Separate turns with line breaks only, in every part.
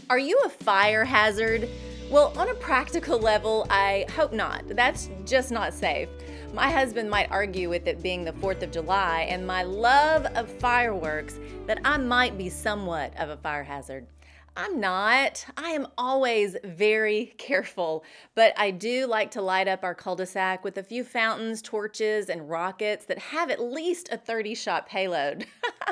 Are you a fire hazard? Well, on a practical level, I hope not. That's just not safe. My husband might argue with it being the 4th of July and my love of fireworks that I might be somewhat of a fire hazard. I'm not. I am always very careful, but I do like to light up our cul-de-sac with a few fountains, torches, and rockets that have at least a 30-shot payload.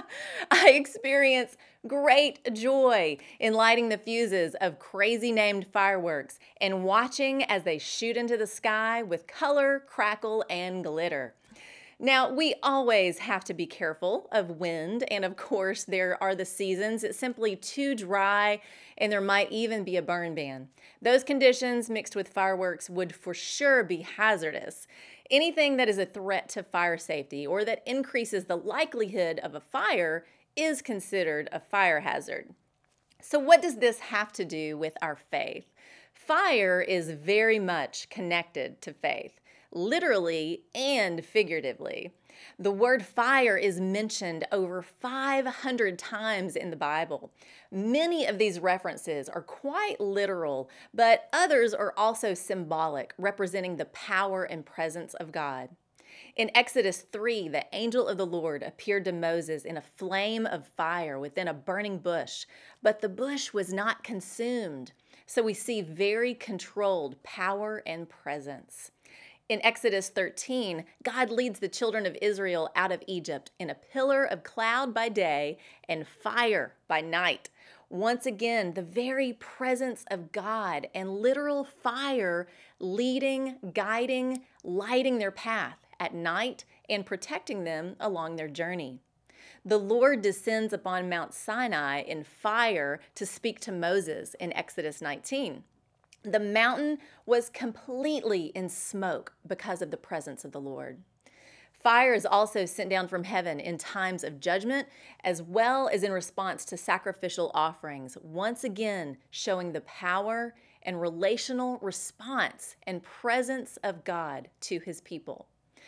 I experience great joy in lighting the fuses of crazy named fireworks and watching as they shoot into the sky with color, crackle, and glitter. Now, we always have to be careful of wind, and of course, there are the seasons. It's simply too dry, and there might even be a burn ban. Those conditions mixed with fireworks would for sure be hazardous. Anything that is a threat to fire safety or that increases the likelihood of a fire is considered a fire hazard. So, what does this have to do with our faith? Fire is very much connected to faith, literally and figuratively. The word fire is mentioned over 500 times in the Bible. Many of these references are quite literal, but others are also symbolic, representing the power and presence of God. In Exodus 3, the angel of the Lord appeared to Moses in a flame of fire within a burning bush, but the bush was not consumed. So we see very controlled power and presence. In Exodus 13, God leads the children of Israel out of Egypt in a pillar of cloud by day and fire by night. Once again, the very presence of God and literal fire leading, guiding, lighting their path at night and protecting them along their journey. The Lord descends upon Mount Sinai in fire to speak to Moses in Exodus 19. The mountain was completely in smoke because of the presence of the Lord. Fire is also sent down from heaven in times of judgment, as well as in response to sacrificial offerings, once again showing the power and relational response and presence of God to his people.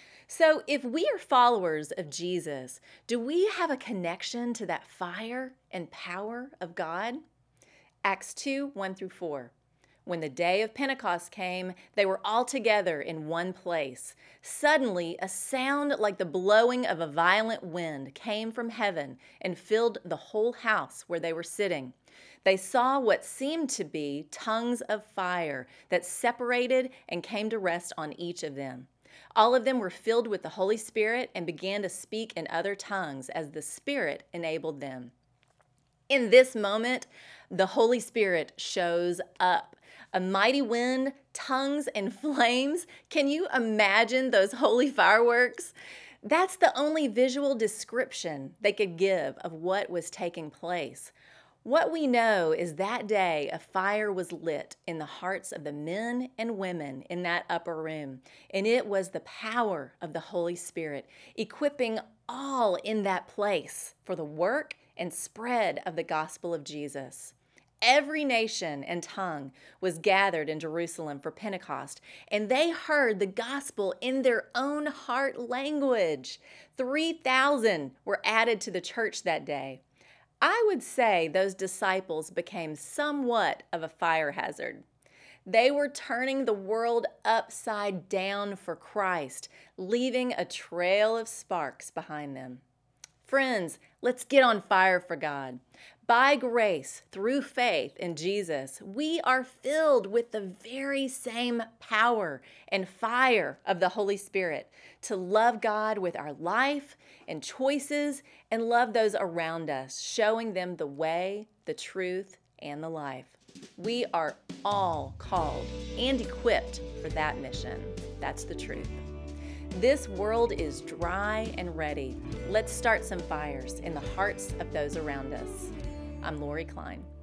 So if we are followers of Jesus, do we have a connection to that fire and power of God? Acts 2, 1-4. When the day of Pentecost came, they were all together in one place. Suddenly, a sound like the blowing of a violent wind came from heaven and filled the whole house where they were sitting. They saw what seemed to be tongues of fire that separated and came to rest on each of them. All of them were filled with the Holy Spirit and began to speak in other tongues as the Spirit enabled them. In this moment, the Holy Spirit shows up. A mighty wind, tongues, and flames. Can you imagine those holy fireworks? That's the only visual description they could give of what was taking place. What we know is that day a fire was lit in the hearts of the men and women in that upper room, and it was the power of the Holy Spirit equipping all in that place for the work and spread of the gospel of Jesus. Every nation and tongue was gathered in Jerusalem for Pentecost, and they heard the gospel in their own heart language. 3,000 were added to the church that day. I would say those disciples became somewhat of a fire hazard. They were turning the world upside down for Christ, leaving a trail of sparks behind them. Friends, let's get on fire for God. By grace, through faith in Jesus, we are filled with the very same power and fire of the Holy Spirit to love God with our life and choices and love those around us, showing them the way, the truth, and the life. We are all called and equipped for that mission. That's the truth. This world is dry and ready. Let's start some fires in the hearts of those around us. I'm Lori Klein.